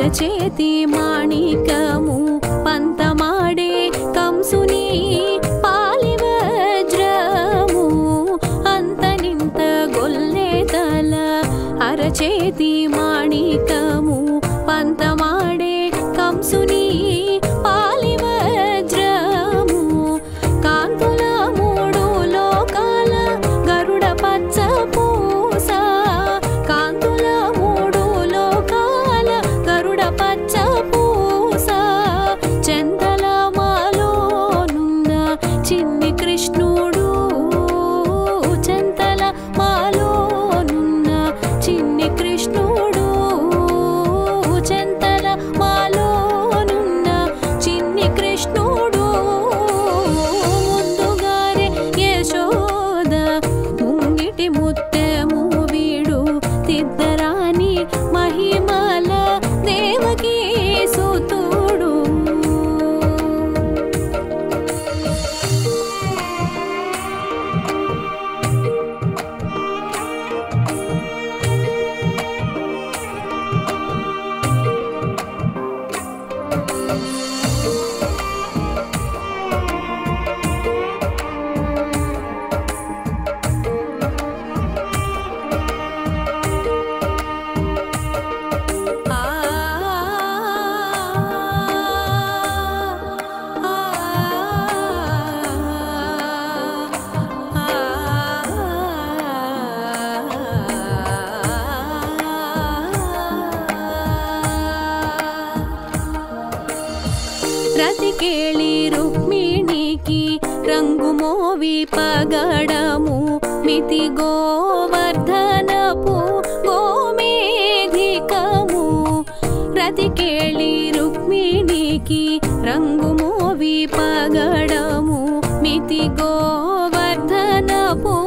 అరచేతి మాణికము పంతమాడే కంసుని పాలి వజ్రము అంతనింత గొల్లెతల అరచేతి మాణికము పంతమాడే కంసుని పాలి వజ్రము కాంతుల మూడు లోకాల గరుడ పచ్చ పూస కాంతుల మూడు లోకాల గరుడ పచ్చ పూస చెంతల మాలోనున్న చిన్ని కృష్ణుడు చెంతల మాలోనున్న చిన్ని కృష్ణుడు చెంతల మాలోనున్న చిన్ని కృష్ణుడు ముందుగారే యశోద ముంగిటి ముత్తెము వీడు తిద్దరాని మహిమల దేవకీ సుతుడు రతికేళి రుక్మిణికి రంగు మోవి పగడము మితి గోవర్ధనపు గోమేధికము రతికేళి రుక్మిణికి రంగు మోవి పగడము మితి గోవర్ధనపు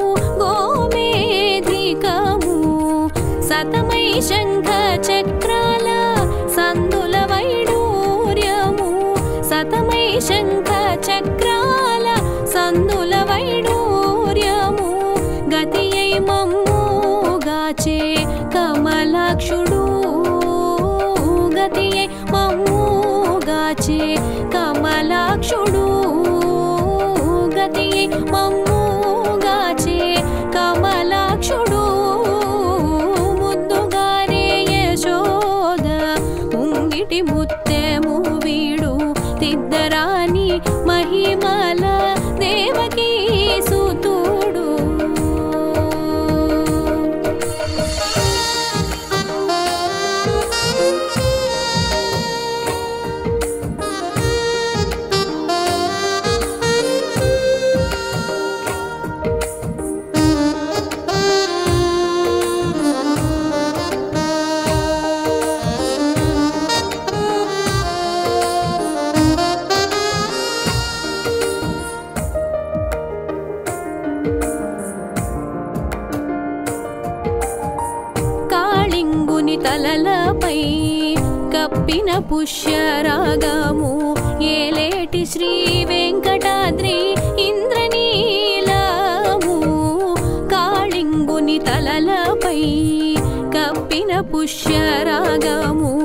గోమేధికము సతమై శంఖ చక్రాల సందుల వైడూర్యము సతమై శంఖ చక్రాల సందుల వైడూర్యము గతియై మమ్ముగాచే కమలాక్షుడు గతియై మమ్ముగాచే కమలాక్షుడు గతియై మమ్ముగాచే కమలాక్షుడు ముద్దుగారే యశోద ముంగిటి ముత్తెము వీడు తిద్దరాని మహిమల దేవకీ సుతుడు కాళింగుని తలలపై కప్పిన పుష్యరాగము ఏలేటి శ్రీ వెంకటాద్రి ఇంద్రనీలము కాళింగుని తలలపై కప్పిన పుష్యరాగము